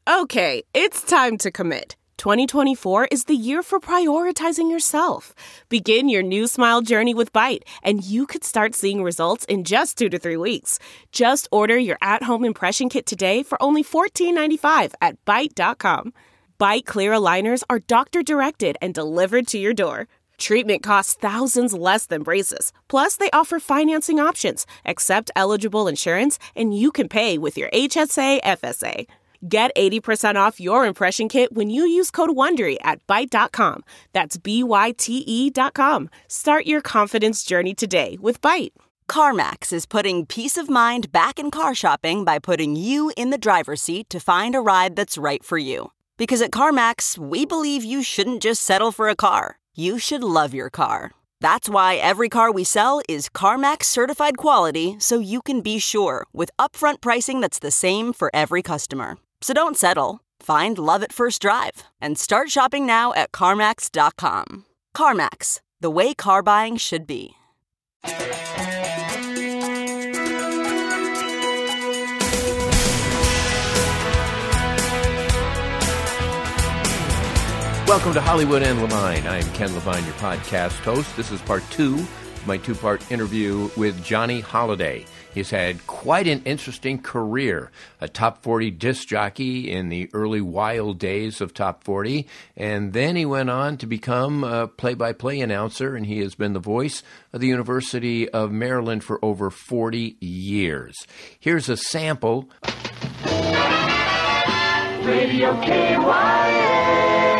Okay, it's time to commit. 2024 is the year for prioritizing yourself. Begin your new smile journey with Byte, and you could start seeing results in just 2 to 3 weeks. Just order your at-home impression kit today for only $14.95 at Byte.com. Byte Clear aligners are doctor-directed and delivered to your door. Treatment costs thousands less than braces. Plus, they offer financing options, accept eligible insurance, and you can pay with your HSA FSA. Get 80% off your impression kit when you use code WONDERY at Byte.com. That's BYTE.com. Start your confidence journey today with Byte. CarMax is putting peace of mind back in car shopping by putting you in the driver's seat to find a ride that's right for you. Because at CarMax, we believe you shouldn't just settle for a car. You should love your car. That's why every car we sell is CarMax certified quality, so you can be sure with upfront pricing that's the same for every customer. So don't settle. Find love at first drive and start shopping now at CarMax.com. CarMax, the way car buying should be. Welcome to Hollywood and Levine. I'm Ken Levine, your podcast host. This is part 2 of my 2-part interview with Johnny Hallyday. He's had quite an interesting career, a top 40 disc jockey in the early wild days of top 40, and then he went on to become a play-by-play announcer, and he has been the voice of the University of Maryland for over 40 years. Here's a sample. Radio KYA,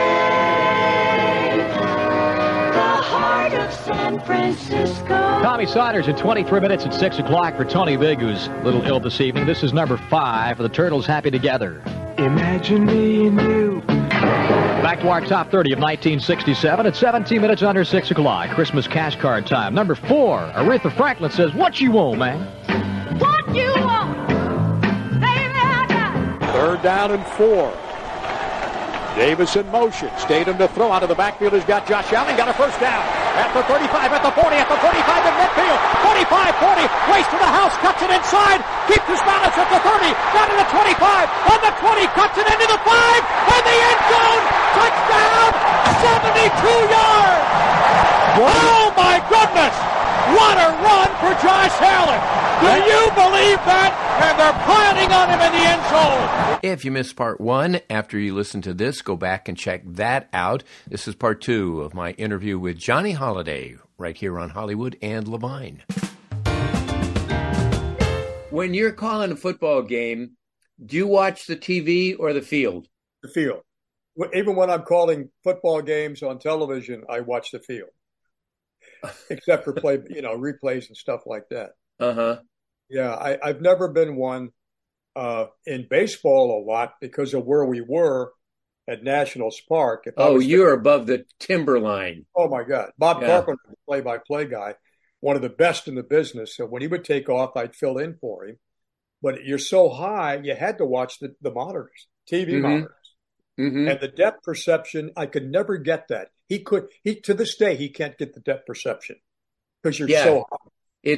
the heart of San Francisco. Tommy Siders at 23 minutes at 6 o'clock for Tony Big, who's a little ill this evening. This is number 5 for the Turtles, Happy Together. Imagine me and you. Back to our top 30 of 1967 at 17 minutes under 6 o'clock. Christmas cash card time. Number 4, Aretha Franklin says, "What you want, man?" What you want, baby, I got. Third down and 4. Davis in motion. Statham to throw out of the backfield. Has got Josh Allen. Got a first down. At the 35, at the 40, at the 45 in midfield. 45, 40. Race to the house. Cuts it inside. Keeps his balance at the 30. Down to the 25. On the 20. Cuts it into the 5. And the end zone. Touchdown. 72 yards. Oh, my goodness. What a run for Josh Allen. Do you believe that? And they're piling on him in the end zone. If you missed part 1, after you listen to this, go back and check that out. This is part 2 of my interview with Johnny Hallyday, right here on Hollywood and Levine. When you're calling a football game, do you watch the TV or the field? The field. Even when I'm calling football games on television, I watch the field. Except for replays and stuff like that. Uh-huh. Yeah, I've never been one in baseball a lot because of where we were at Nationals Park. You're above the timberline. Oh, my God. Bob Carpenter, the play-by-play guy, one of the best in the business. So when he would take off, I'd fill in for him. But you're so high, you had to watch the monitors, TV monitors. Mm-hmm. And the depth perception, I could never get that. He to this day, he can't get the depth perception because you're so high.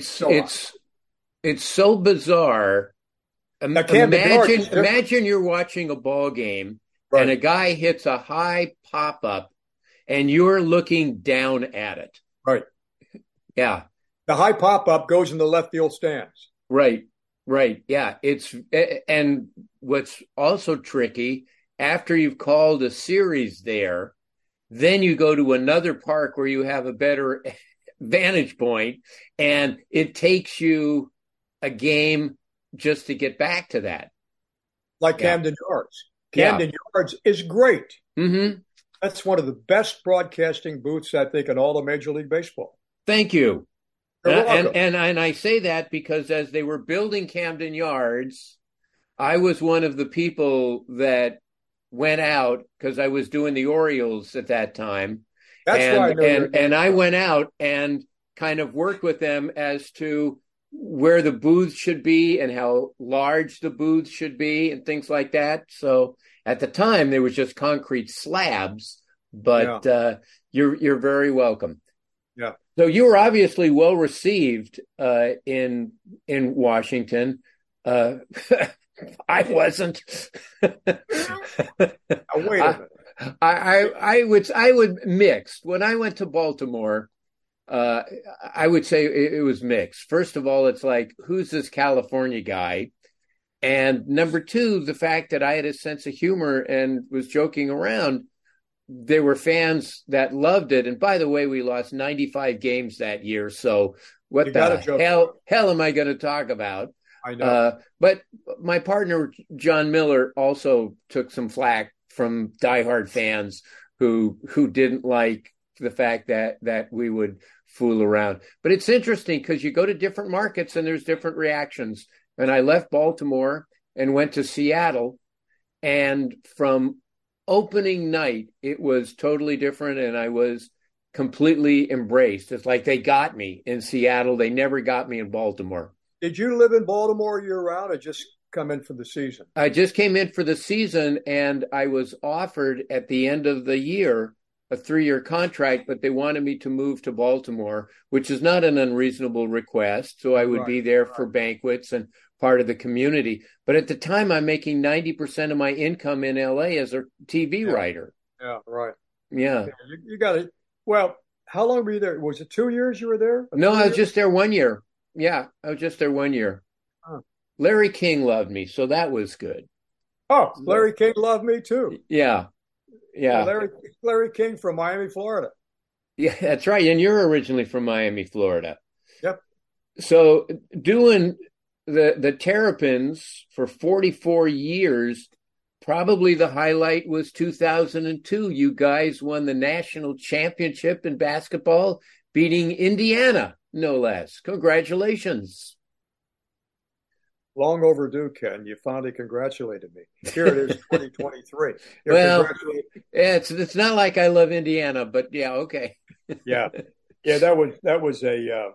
It's so bizarre. Imagine you're watching a ball game and a guy hits a high pop-up and you're looking down at it. Right. Yeah. The high pop-up goes in the left field stands. Right. Yeah. And what's also tricky, after you've called a series there, then you go to another park where you have a better vantage point, and it takes you a game just to get back to that. Like Camden Yards. Camden Yards is great. Mm-hmm. That's one of the best broadcasting booths, I think, in all of Major League Baseball. Thank you. You're welcome. And I say that because as they were building Camden Yards, I was one of the people that went out because I was doing the Orioles at that time. That's why I know and I went out and kind of worked with them as to where the booths should be and how large the booths should be and things like that. So at the time there was just concrete slabs, but you're very welcome. Yeah. So you were obviously well received in Washington. I wasn't. Wait a minute. I would mixed. When I went to Baltimore, I would say it was mixed. First of all, it's like, who's this California guy? And number two, the fact that I had a sense of humor and was joking around. There were fans that loved it. And by the way, we lost 95 games that year. So what the hell am I going to talk about? I know. But my partner, John Miller, also took some flack from diehard fans who didn't like the fact that we would fool around. But it's interesting because you go to different markets and there's different reactions. And I left Baltimore and went to Seattle. And from opening night, it was totally different. And I was completely embraced. It's like they got me in Seattle. They never got me in Baltimore. Did you live in Baltimore year round or just come in for the season? I just came in for the season, and I was offered at the end of the year a 3-year contract, but they wanted me to move to Baltimore, which is not an unreasonable request. So I would be there for banquets and part of the community. But at the time, I'm making 90% of my income in LA as a TV writer. Yeah, right. Yeah. You got it. Well, how long were you there? Was it 2 years you were there? No, I was just there 1 year. Yeah, I was just there 1 year. Huh. Larry King loved me, so that was good. Oh, Larry King loved me too. Yeah. Yeah. Larry King from Miami, Florida. Yeah, that's right. And you're originally from Miami, Florida. Yep. So doing the Terrapins for 44 years, probably the highlight was 2002. You guys won the national championship in basketball, beating Indiana, no less. Congratulations. Long overdue, Ken. You finally congratulated me. Here it is, 2023. Well, it's not like I love Indiana, but yeah, okay. yeah. That was a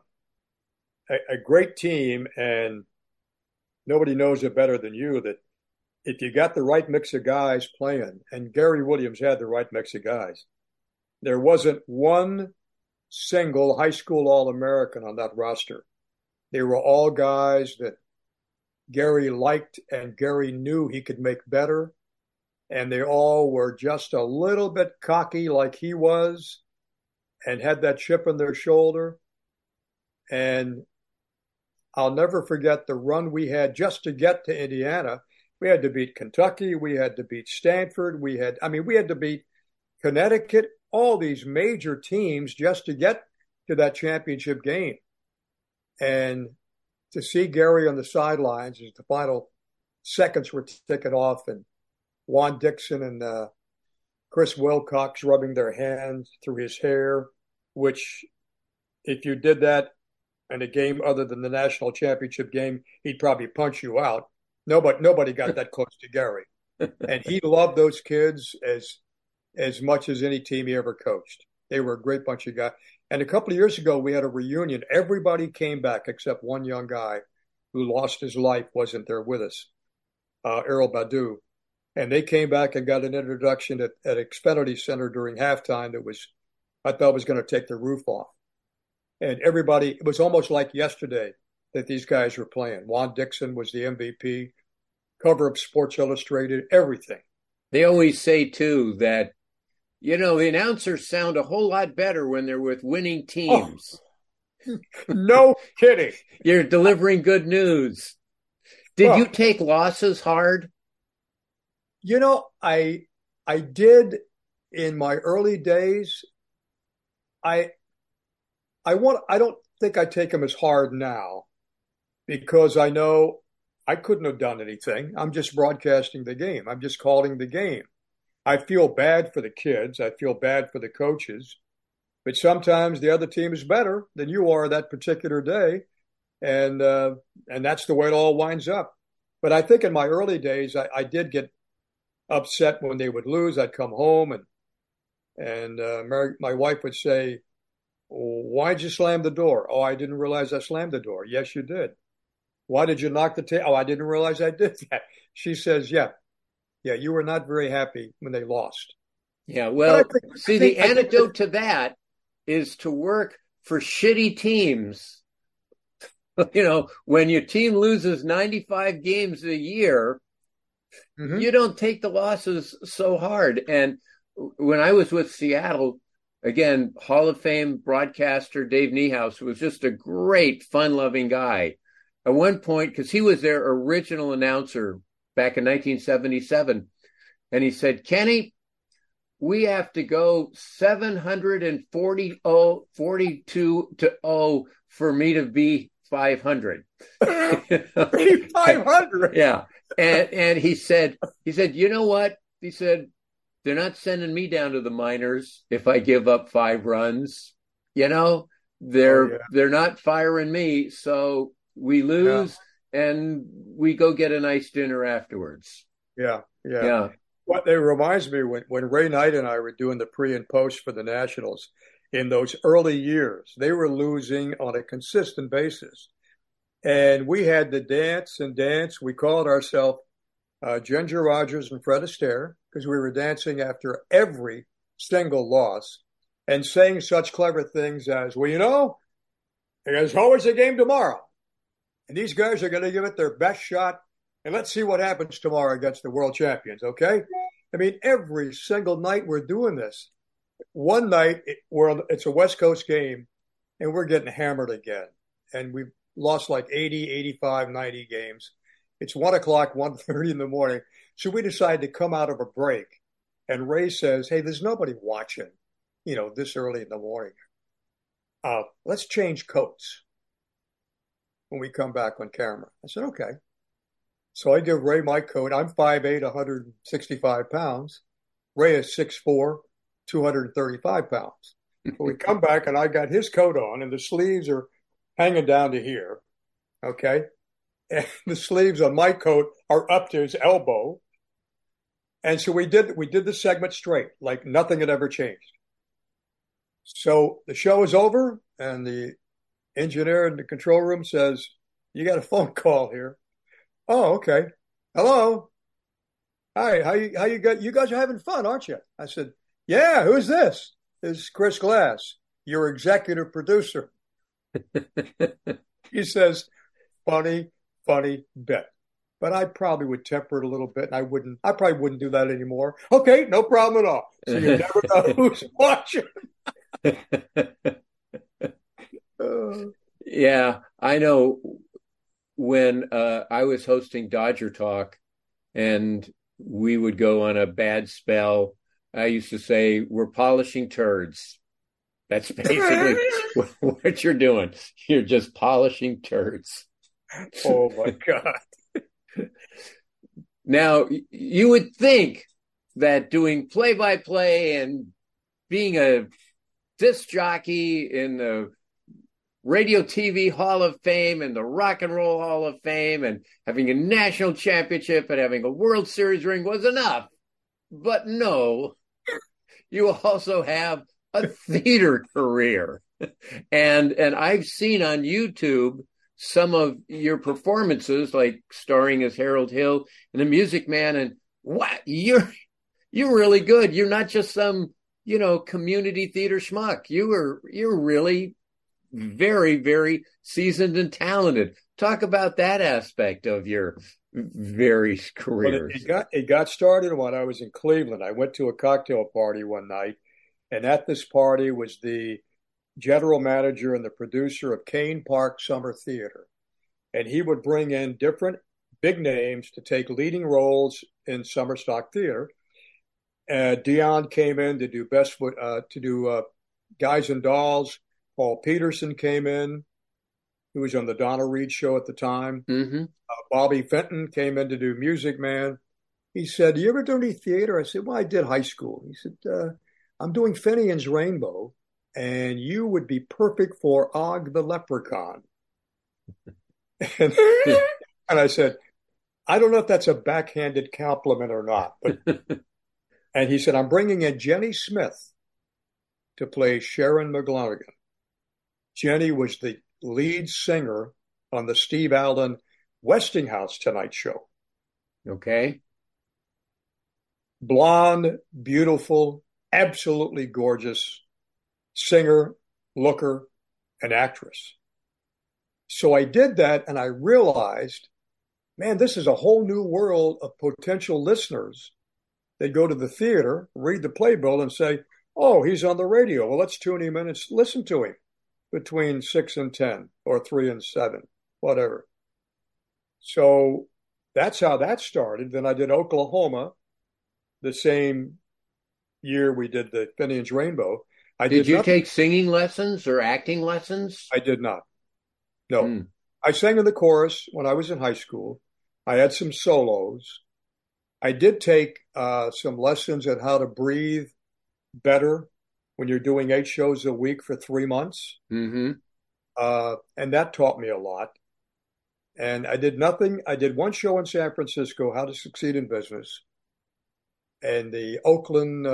great team, and nobody knows it better than you that if you got the right mix of guys playing, and Gary Williams had the right mix of guys, there wasn't one single high school All-American on that roster. They were all guys that Gary liked and Gary knew he could make better. And they all were just a little bit cocky like he was and had that chip on their shoulder. And I'll never forget the run we had just to get to Indiana. We had to beat Kentucky. We had to beat Stanford. We had to beat Connecticut, all these major teams just to get to that championship game. And to see Gary on the sidelines as the final seconds were ticking off, and Juan Dixon and Chris Wilcox rubbing their hands through his hair, which if you did that in a game other than the national championship game, he'd probably punch you out. Nobody got that close to Gary. And he loved those kids as much as any team he ever coached. They were a great bunch of guys. And a couple of years ago, we had a reunion. Everybody came back except one young guy who lost his life, wasn't there with us, Errol Badu. And they came back and got an introduction at Xfinity Center during halftime that I thought was going to take the roof off. And everybody, it was almost like yesterday that these guys were playing. Juan Dixon was the MVP, cover of Sports Illustrated, everything. They always say, too, that the announcers sound a whole lot better when they're with winning teams. Oh, no kidding. You're delivering good news. Did you take losses hard? I did in my early days. I don't think I take them as hard now because I know I couldn't have done anything. I'm just broadcasting the game. I'm just calling the game. I feel bad for the kids. I feel bad for the coaches. But sometimes the other team is better than you are that particular day. And that's the way it all winds up. But I think in my early days, I did get upset when they would lose. I'd come home and my wife would say, "Why'd you slam the door?" "Oh, I didn't realize I slammed the door." "Yes, you did." "Why did you knock the table?" "Oh, I didn't realize I did that." She says, yeah, you were not very happy when they lost. Yeah, well, the antidote to that is to work for shitty teams. When your team loses 95 games a year, you don't take the losses so hard. And when I was with Seattle, again, Hall of Fame broadcaster Dave Niehaus was just a great, fun-loving guy. At one point, because he was their original announcer back in 1977, and he said, Kenny, we have to go 742 to 0 for me to be 500. 500. Yeah. And he said, you know what? He said, they're not sending me down to the minors if I give up 5 runs. You know, they're not firing me. So we lose and we go get a nice dinner afterwards. Yeah. What it reminds me when Ray Knight and I were doing the pre and post for the Nationals in those early years, they were losing on a consistent basis. And we had to dance and dance. We called ourselves Ginger Rogers and Fred Astaire because we were dancing after every single loss and saying such clever things as, well, you know, there's always a game tomorrow. And these guys are going to give it their best shot. And let's see what happens tomorrow against the world champions, okay? I mean, every single night we're doing this. One night, it's a West Coast game, and we're getting hammered again. And we've lost like 80, 85, 90 games. It's 1 o'clock, 1:30 in the morning. So we decide to come out of a break. And Ray says, hey, there's nobody watching, you know, this early in the morning. Let's change coats when we come back on camera. I said, okay. So I give Ray my coat. I'm 5'8", 165 pounds. Ray is 6'4", 235 pounds. So we come back and I got his coat on and the sleeves are hanging down to here. Okay. And the sleeves on my coat are up to his elbow. And so we did the segment straight, like nothing had ever changed. So the show is over and the engineer in the control room says, you got a phone call here. Oh, okay. Hello. Hi, how you got? You guys are having fun, aren't you? I said, yeah, who's this? This is Chris Glass, your executive producer. He says, funny bit. But I probably would temper it a little bit. And I probably wouldn't do that anymore. Okay, no problem at all. So you never know who's watching. Yeah, I know. When I was hosting Dodger Talk and we would go on a bad spell, I used to say, we're polishing turds. That's basically what you're doing. You're just polishing turds. Oh, my God. Now, you would think that doing play-by-play and being a disc jockey in the Radio TV Hall of Fame and the Rock and Roll Hall of Fame and having a national championship and having a World Series ring was enough. But no, you also have a theater career. And I've seen on YouTube some of your performances, like starring as Harold Hill in The Music Man, and what you're really good. You're not just some, community theater schmuck. You're really very, very seasoned and talented. Talk about that aspect of your various careers. Well, it got started when I was in Cleveland. I went to a cocktail party one night, and at this party was the general manager and the producer of Kane Park Summer Theater. And he would bring in different big names to take leading roles in summer stock theater. Dion came in to do Guys and Dolls. Paul Peterson came in, who was on the Donna Reed show at the time. Mm-hmm. Bobby Fenton came in to do Music Man. He said, "Do you ever do any theater?" I said, "Well, I did high school." He said, "I'm doing Finian's Rainbow, and you would be perfect for Og the Leprechaun." and I said, "I don't know if that's a backhanded compliment or not." But and he said, "I'm bringing in Jenny Smith to play Sharon McGlonagan." Jenny was the lead singer on the Steve Allen Westinghouse Tonight Show. Okay. Blonde, beautiful, absolutely gorgeous singer, looker, and actress. So I did that, and I realized man, this is a whole new world of potential listeners. They go to the theater, read the playbill, and say, oh, he's on the radio. Well, let's tune him in and listen to him between 6 and 10 or 3 and 7, whatever. So that's how that started. Then I did Oklahoma the same year we did the Finian's Rainbow. Did you take singing lessons or acting lessons? I did not. No. I sang in the chorus when I was in high school. I had some solos. I did take some lessons on how to breathe better when you're doing 8 shows a week for 3 months. Mm-hmm. And that taught me a lot. And I did nothing. I did one show in San Francisco, How to Succeed in Business. And the Oakland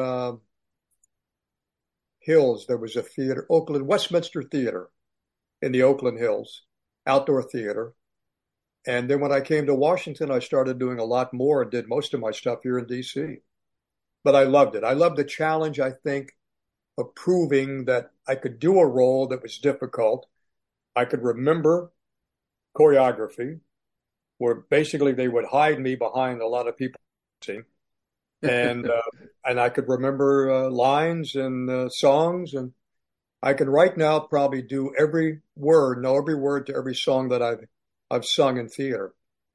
Hills, there was a theater, Oakland Westminster Theater in the Oakland Hills, outdoor theater. And then when I came to Washington, I started doing a lot more and did most of my stuff here in D.C. But I loved it. I loved the challenge, I think, of proving that I could do a role that was difficult. I could remember choreography, where basically they would hide me behind a lot of people. And I could remember lines and songs, and I can right now probably do know every word to every song that I've sung in theater.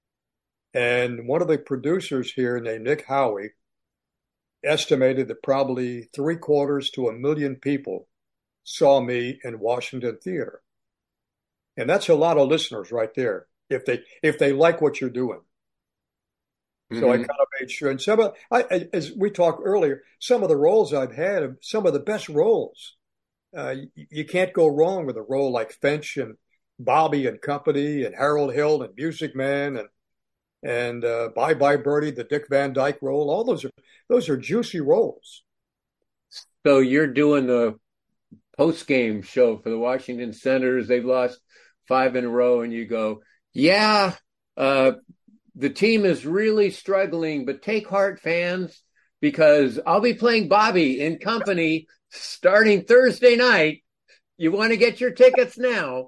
And one of the producers here named Nick Howie estimated that probably 3/4 to 1 million people saw me in Washington theater. And that's a lot of listeners right there, if they like what you're doing. So I kind of made sure. And as we talked earlier, some of the roles I've had are some of the best roles. You can't go wrong with a role like Finch and Bobby and Company and Harold Hill and Music Man and Bye Bye Birdie, the Dick Van Dyke role. All those are juicy roles. So you're doing the post-game show for the Washington Senators. They've lost 5 in a row, and you go, yeah, the team is really struggling, but take heart, fans, because I'll be playing Bobby in Company starting Thursday night. You want to get your tickets now.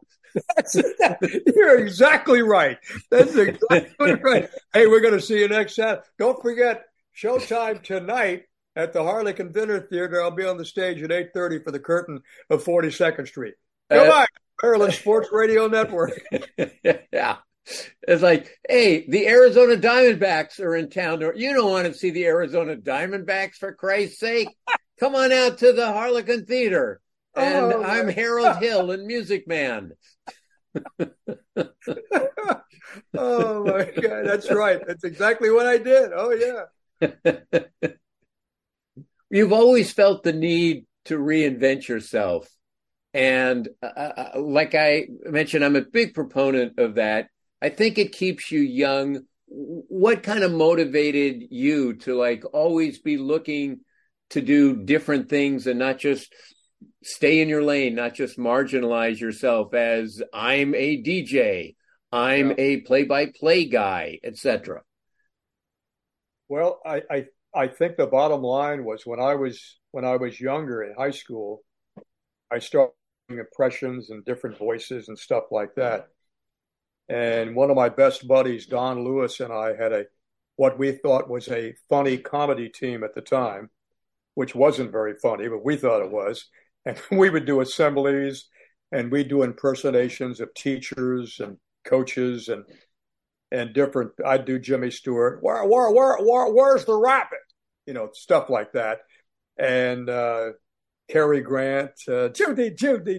You're exactly right. That's exactly right. Hey, we're going to see you next Saturday. Don't forget, showtime tonight at the Harlequin Dinner Theater. I'll be on the stage at 8:30 for the curtain of 42nd Street. Goodbye, Maryland Sports Radio Network. Yeah. It's like, hey, the Arizona Diamondbacks are in town. You don't want to see the Arizona Diamondbacks, for Christ's sake. Come on out to the Harlequin Theater. And I'm Harold Hill and Music Man. Oh, my God. That's right. That's exactly what I did. Oh, yeah. You've always felt the need to reinvent yourself. And like I mentioned, I'm a big proponent of that. I think it keeps you young. What kind of motivated you to always be looking to do different things and not just stay in your lane, not just marginalize yourself as I'm a DJ, I'm a play-by-play guy, etc.? Well, I think the bottom line was when I was younger in high school, I started doing impressions and different voices and stuff like that. And one of my best buddies, Don Lewis, and I had what we thought was a funny comedy team at the time, which wasn't very funny, but we thought it was. And we would do assemblies and we'd do impersonations of teachers and coaches and different. I'd do Jimmy Stewart. Where's the rabbit? Stuff like that. And Cary Grant, Judy.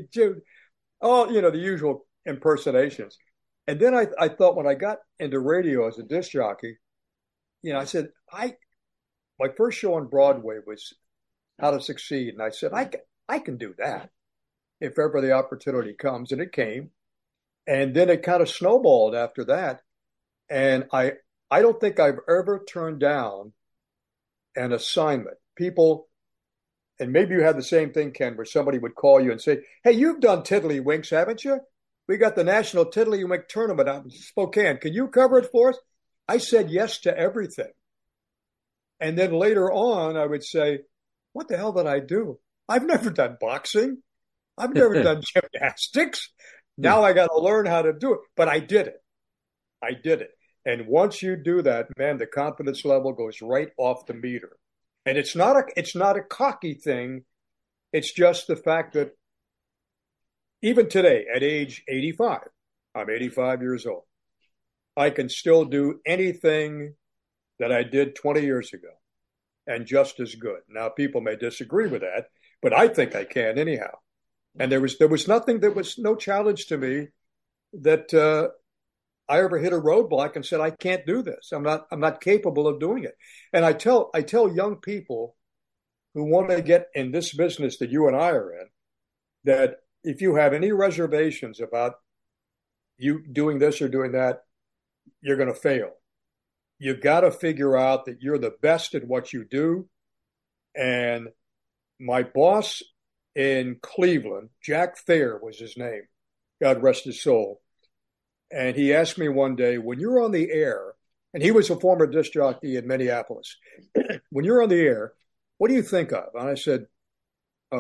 All, the usual impersonations. And then I thought when I got into radio as a disc jockey, I said, my first show on Broadway was How to Succeed. And I said, I can do that if ever the opportunity comes. And it came. And then it kind of snowballed after that. And I don't think I've ever turned down an assignment. People, and maybe you had the same thing, Ken, where somebody would call you and say, hey, you've done Tiddlywinks, haven't you? We got the National Tiddlywink Tournament out in Spokane. Can you cover it for us? I said yes to everything. And then later on, I would say, what the hell did I do? I've never done boxing. I've never done gymnastics. Now I got to learn how to do it. But I did it. And once you do that, man, the confidence level goes right off the meter. And it's not a cocky thing. It's just the fact that even today, at age 85, I'm 85 years old, I can still do anything that I did 20 years ago and just as good. Now, people may disagree with that, but I think I can anyhow. And there was nothing, there was no challenge to me that I ever hit a roadblock and said, I can't do this. I'm not capable of doing it. And I tell young people who want to get in this business that you and I are in, that if you have any reservations about you doing this or doing that, you're going to fail. You got to figure out that you're the best at what you do. And my boss in Cleveland, Jack Thayer was his name, God rest his soul. And he asked me one day, when you're on the air, and he was a former disc jockey in Minneapolis, when you're on the air, what do you think of? And I said, I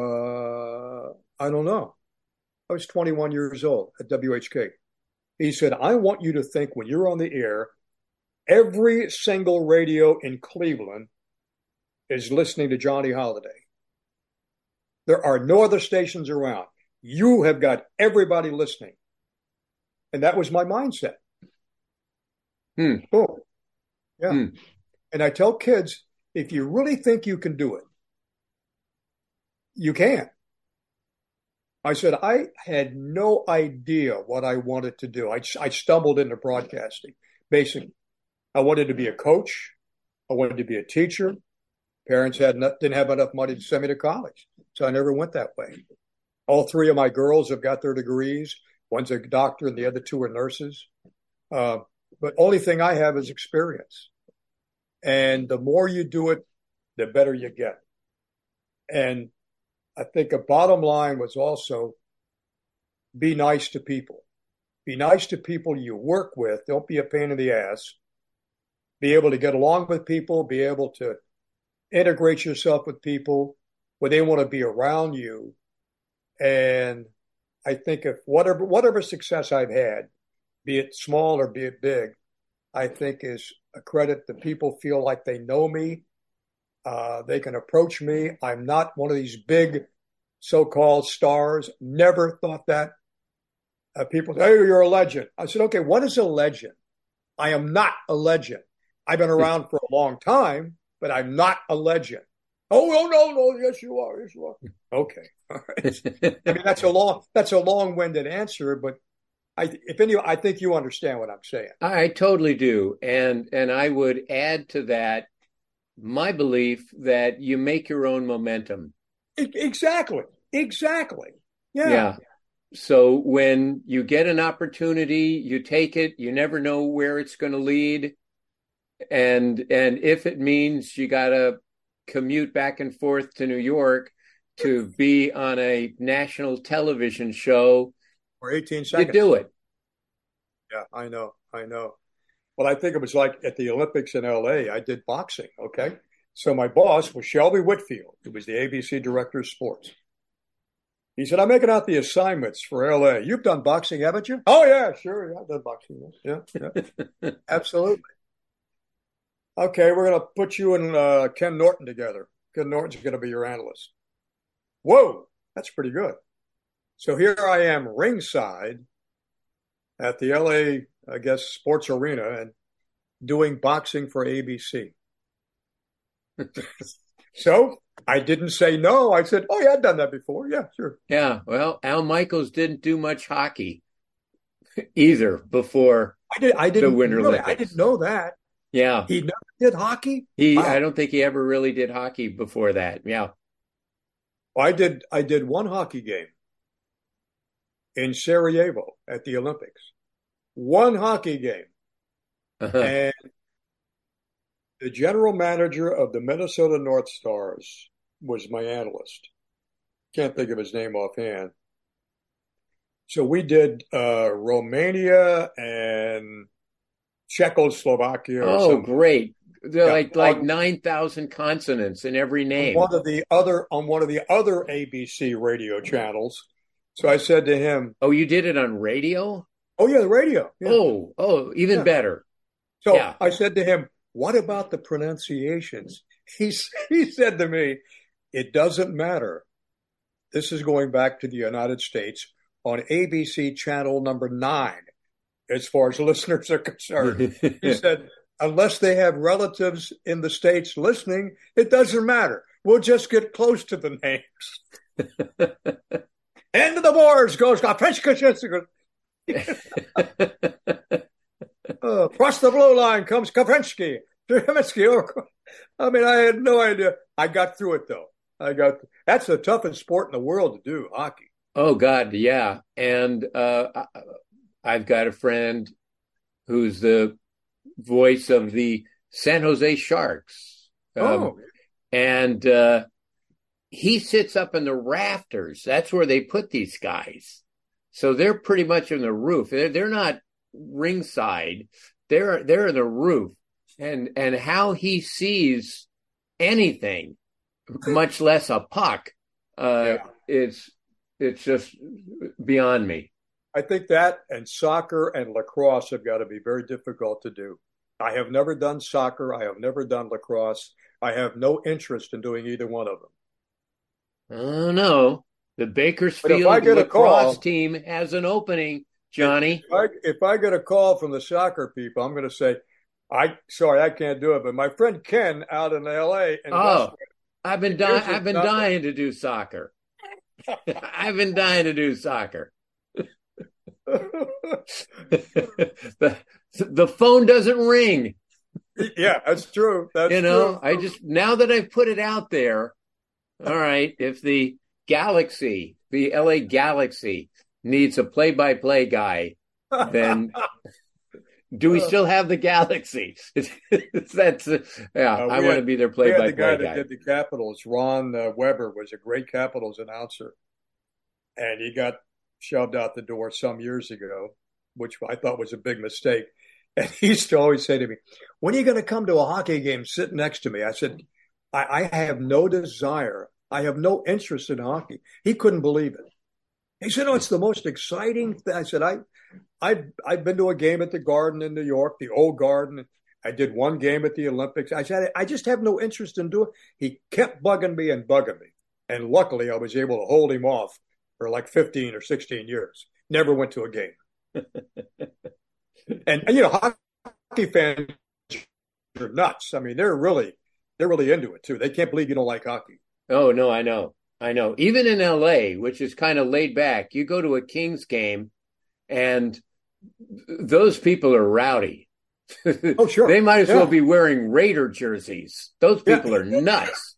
don't know. I was 21 years old at WHK. He said, I want you to think when you're on the air, every single radio in Cleveland is listening to Johnny Holiday. There are no other stations around. You have got everybody listening. And that was my mindset. Boom. Yeah. And I tell kids, if you really think you can do it, you can. I said, I had no idea what I wanted to do. I stumbled into broadcasting, basically. I wanted to be a coach. I wanted to be a teacher. Parents didn't have enough money to send me to college, so I never went that way. All three of my girls have got their degrees. One's a doctor and the other two are nurses. But only thing I have is experience. And the more you do it, the better you get. And I think a bottom line was also be nice to people. Be nice to people you work with. Don't be a pain in the ass. Be able to get along with people. Be able to integrate yourself with people where they want to be around you. And I think if whatever success I've had, be it small or be it big, I think is a credit that people feel like they know me. They can approach me. I'm not one of these big so-called stars. Never thought that. People say, hey, you're a legend. I said, okay, what is a legend? I am not a legend. I've been around for a long time, but I'm not a legend. Oh, no. Yes, you are. Yes, you are. Okay. All right. I mean, that's a long-winded answer, but I think you understand what I'm saying. I totally do. And I would add to that my belief that you make your own momentum. Exactly. Yeah. So when you get an opportunity, you take it. You never know where it's going to lead. And if it means you got to commute back and forth to New York to be on a national television show for 18 seconds, you do it. Yeah, I know. Well, I think it was like at the Olympics in LA, I did boxing. Okay. So my boss was Shelby Whitfield, who was the ABC director of sports. He said, I'm making out the assignments for LA. You've done boxing, haven't you? Oh, yeah, sure. Yeah, I've done boxing. Yeah. Absolutely. Okay, we're going to put you and Ken Norton together. Ken Norton's going to be your analyst. Whoa, that's pretty good. So here I am ringside at the LA, I guess, sports arena and doing boxing for ABC. So I didn't say no. I said, oh, yeah, I've done that before. Yeah, sure. Yeah, well, Al Michaels didn't do much hockey either before the Winter Olympics. I didn't know that. Yeah. He never did hockey? Wow. I don't think he ever really did hockey before that. Yeah. Well, I did one hockey game in Sarajevo at the Olympics. One hockey game. Uh-huh. And the general manager of the Minnesota North Stars was my analyst. Can't think of his name offhand. So we did Romania and Czechoslovakia. Oh, great. Like 9,000 consonants in every name. On one of the other ABC radio channels. So I said to him, oh, you did it on radio? Oh, yeah, the radio. Yeah. Oh, even better. So Yeah. I said to him, what about the pronunciations? He said to me, it doesn't matter. This is going back to the United States on ABC channel number 9, as far as listeners are concerned. He said, unless they have relatives in the States listening, it doesn't matter. We'll just get close to the names. End of the wars goes across the blue line comes Kafrensky. I mean, I had no idea. I got through it, though. That's the toughest sport in the world to do, hockey. Oh, God, yeah. And I've got a friend who's the voice of the San Jose Sharks. And he sits up in the rafters. That's where they put these guys. So they're pretty much on the roof. They're not ringside. They're in the roof. And how he sees anything, much less a puck, it's just beyond me. I think that and soccer and lacrosse have got to be very difficult to do. I have never done soccer. I have never done lacrosse. I have no interest in doing either one of them. Oh, no. The Bakersfield lacrosse team has an opening, Johnny. If I get a call from the soccer people, I'm going to say, sorry, I can't do it. But my friend Ken out in L.A. I've been dying to do soccer. I've been dying to do soccer. The phone doesn't ring. Yeah, that's true. That's true. Now that I've put it out there, all right, if the LA Galaxy needs a play-by-play guy, then do we still have the Galaxy? I want to be their play-by-play guy. The guy that did the Capitals, Ron Weber, was a great Capitals announcer. And he got shoved out the door some years ago, which I thought was a big mistake. And he used to always say to me, when are you going to come to a hockey game, sit next to me? I said, I have no desire. I have no interest in hockey. He couldn't believe it. He said, it's the most exciting thing. I said, I've been to a game at the Garden in New York, the old Garden. I did one game at the Olympics. I said, I just have no interest in doing it. He kept bugging me. And luckily, I was able to hold him off for like 15 or 16 years. Never went to a game. And hockey fans are nuts. I mean, they're really into it too. They can't believe you don't like hockey. Oh, no, I know. Even in LA, which is kind of laid back, you go to a Kings game and those people are rowdy. Oh, sure. They might as well be wearing Raider jerseys. Those people are nuts.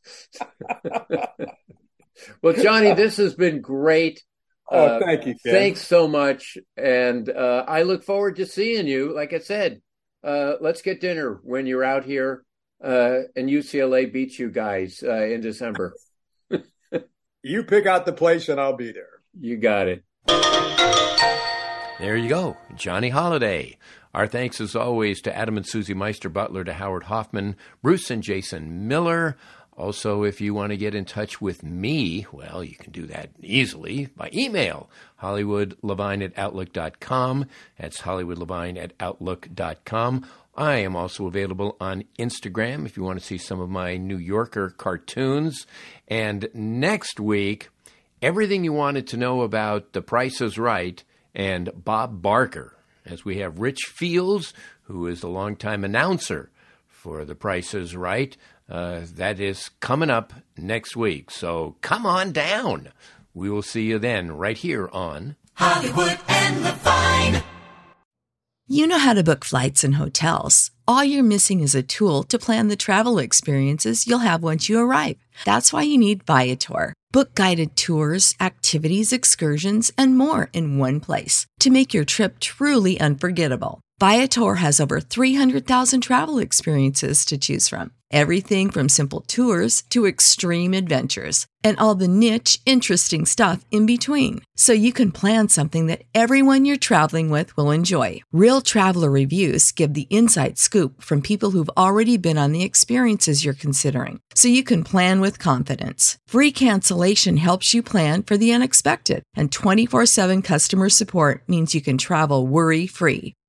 Well, Johnny, this has been great. Thank you, Ken. Thanks so much. And I look forward to seeing you. Like I said, let's get dinner when you're out here and UCLA beats you guys in December. You pick out the place and I'll be there. You got it. There you go, Johnny Holiday. Our thanks, as always, to Adam and Susie Meister Butler, to Howard Hoffman, Bruce and Jason Miller. Also, if you want to get in touch with me, well, you can do that easily by email, HollywoodLevine@Outlook.com. That's HollywoodLevine@Outlook.com. I am also available on Instagram if you want to see some of my New Yorker cartoons. And next week, everything you wanted to know about The Price is Right and Bob Barker, as we have Rich Fields, who is the longtime announcer for The Price is Right. That is coming up next week. So come on down. We will see you then right here on Hollywood and Levine. You know how to book flights and hotels. All you're missing is a tool to plan the travel experiences you'll have once you arrive. That's why you need Viator. Book guided tours, activities, excursions, and more in one place to make your trip truly unforgettable. Viator has over 300,000 travel experiences to choose from. Everything from simple tours to extreme adventures and all the niche, interesting stuff in between. So you can plan something that everyone you're traveling with will enjoy. Real traveler reviews give the inside scoop from people who've already been on the experiences you're considering. So you can plan with confidence. Free cancellation helps you plan for the unexpected. And 24/7 customer support means you can travel worry-free.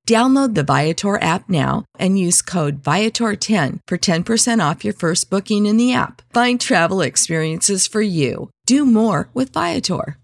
Download the Viator app now and use code Viator10 for 10% off your first booking in the app. Find travel experiences for you. Do more with Viator.